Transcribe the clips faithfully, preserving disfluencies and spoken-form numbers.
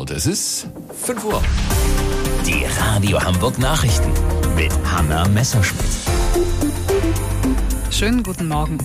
und es ist fünf Uhr. Die Radio Hamburg Nachrichten mit Hanna Messerschmidt. Schönen guten Morgen.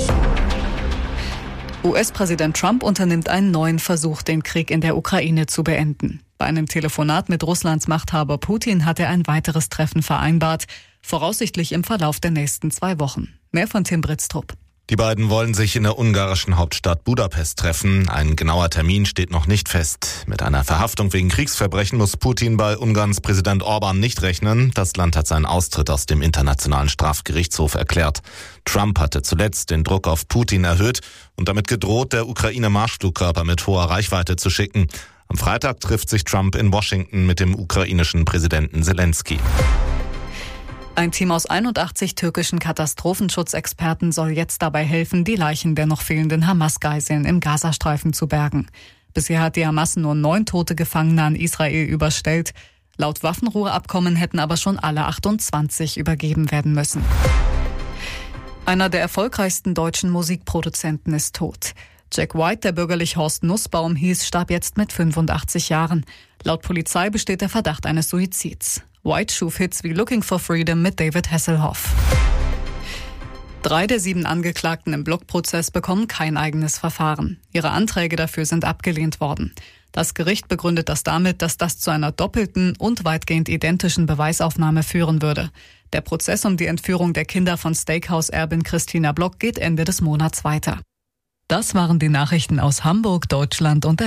U S-Präsident Trump unternimmt einen neuen Versuch, den Krieg in der Ukraine zu beenden. Bei einem Telefonat mit Russlands Machthaber Putin hat er ein weiteres Treffen vereinbart, voraussichtlich im Verlauf der nächsten zwei Wochen. Mehr von Tim Britztrup. Die beiden wollen sich in der ungarischen Hauptstadt Budapest treffen. Ein genauer Termin steht noch nicht fest. Mit einer Verhaftung wegen Kriegsverbrechen muss Putin bei Ungarns Präsident Orban nicht rechnen. Das Land hat seinen Austritt aus dem Internationalen Strafgerichtshof erklärt. Trump hatte zuletzt den Druck auf Putin erhöht und damit gedroht, der Ukraine Marschflugkörper mit hoher Reichweite zu schicken. Am Freitag trifft sich Trump in Washington mit dem ukrainischen Präsidenten Zelensky. Ein Team aus einundachtzig türkischen Katastrophenschutzexperten soll jetzt dabei helfen, die Leichen der noch fehlenden Hamas-Geiseln im Gazastreifen zu bergen. Bisher hat die Hamas nur neun tote Gefangene an Israel überstellt. Laut Waffenruheabkommen hätten aber schon alle achtundzwanzig übergeben werden müssen. Einer der erfolgreichsten deutschen Musikproduzenten ist tot. Jack White, der bürgerlich Horst Nussbaum hieß, starb jetzt mit fünfundachtzig Jahren. Laut Polizei besteht der Verdacht eines Suizids. White schuf Hits wie Looking for Freedom mit David Hasselhoff. Drei der sieben Angeklagten im Blockprozess bekommen kein eigenes Verfahren. Ihre Anträge dafür sind abgelehnt worden. Das Gericht begründet das damit, dass das zu einer doppelten und weitgehend identischen Beweisaufnahme führen würde. Der Prozess um die Entführung der Kinder von Steakhouse-Erbin Christina Block geht Ende des Monats weiter. Das waren die Nachrichten aus Hamburg, Deutschland und der